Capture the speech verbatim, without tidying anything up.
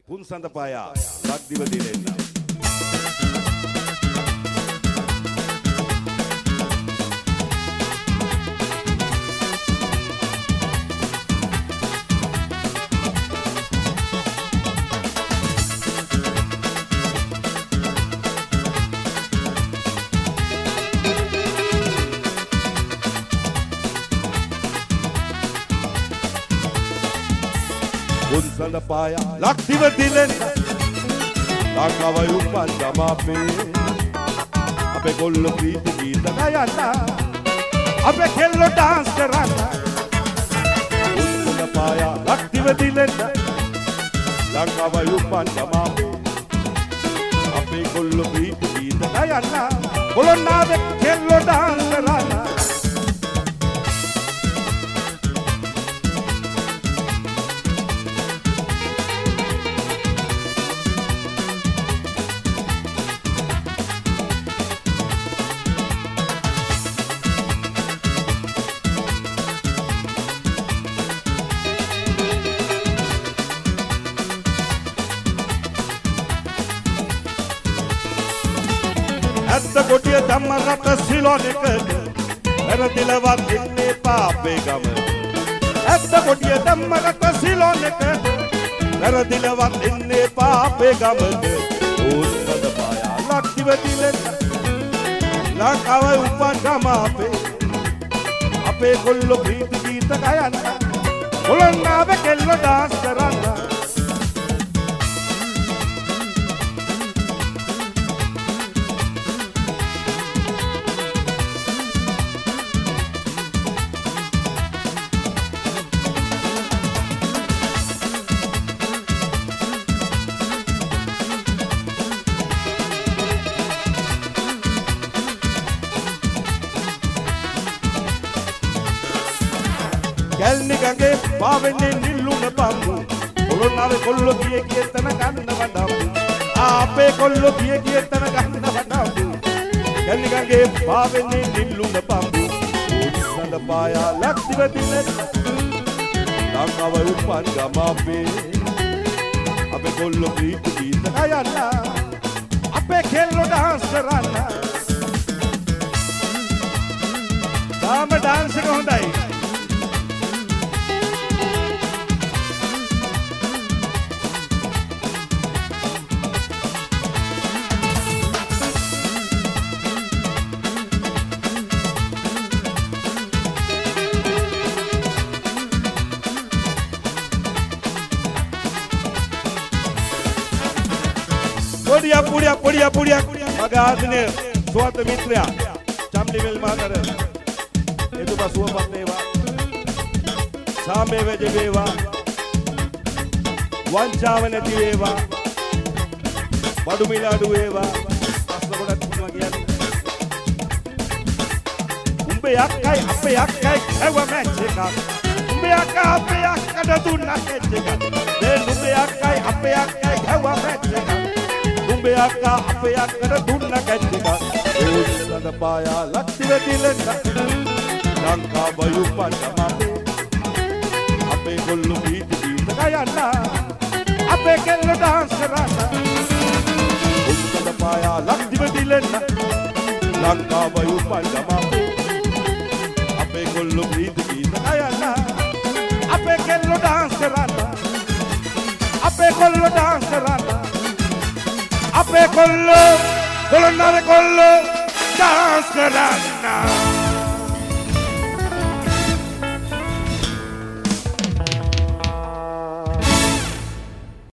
පුන්සඳ පායා ලක්දිව දිලෙන්න. පුන්සඳ පායා ලක්දිව දිලෙන්න. ලංකාවයි උපන් ගමාපේ අපේ කොල්ලෝ ප්‍රීති ගීත ගයන්න. අපේ කෙල්ලෝ ඩාන්ස් කරන්න. පුන්සඳ පායා ලක්දිව දිලෙන්න. ලංකාවයි උපන් ගමාපේ අපේ කොල්ලෝ ප්‍රීති ගීත ගයන්න. කොළොන්නාවේ කෙල්ලෝ ඩාන්ස් කරන්න. ඇත්ත කොටිය ධම්ම රට සිලොන් එක වැරදිලවත් ඉන්නේ පාපේ ගම. ඇත්ත කොටිය ධම්ම රට සිලොන් එක වැරදිලවත් ඉන්නේ පාපේ ගම. පුන්සඳ පායා ලක්දිව දිලෙන්න. ලංකාවේ උපන් ගම අපේ අපේ කොල්ලෝ ප්‍රීති ගීත ගයන්න. කොළොන්නාවේ කෙල්ලෝ ඩාන්ස් කරන්න. කැල්නි ගඟේ පාවෙන්නේ නිල්ලුන බම්බු. කොළොන්නාවේ කොල්ලෝ ගියේ ගියේ තන ගන්න වඩම්බු. අපේ කොල්ලෝ ගියේ ගියේ තන ගන්න වඩම්බු. කැල්නි ගඟේ පාවෙන්නේ නිල්ලුන බම්බු. පුන්සඳ පායා ලක්දිව දිලෙන්න. ලංකාවේ උපන් ගම අපේ අපේ කොල්ලෝ ප්‍රීති ගීත ගයන්න. අපේ කෙල්ලෝ ඩාන්ස් කරන්න. තාම ඩාන්ස් එක හොඳයි. Podia, podia, podia, podia. Magazine, suatu mitra. Chamli mil magar. Itu pasua pateva. Same vejeva. Wanchawane diveva. Badu miladu eva. Asla boda kuma giyan. Umbe yakkai, appe yakkai, ewa mecheka. Umbe yakka, appe yakka da dunna kecheka. Den umbe yakkai, appe yakkai, ewa mecheka. Umbe yakka appe yakka dunna kecheka. Punsanda paya lakdiwe dilenna. Lankawayi upan gamape appe kollu beat beat gayanna. Appe kello dance karanna. Punsanda paya lakdiwe dilenna. Lankawayi upan gamape appe kollu beat beat gayanna. Appe kello dance karanna. Appe kollo dance karanna. Ape kollo, kolonnare kollo, dance karanna.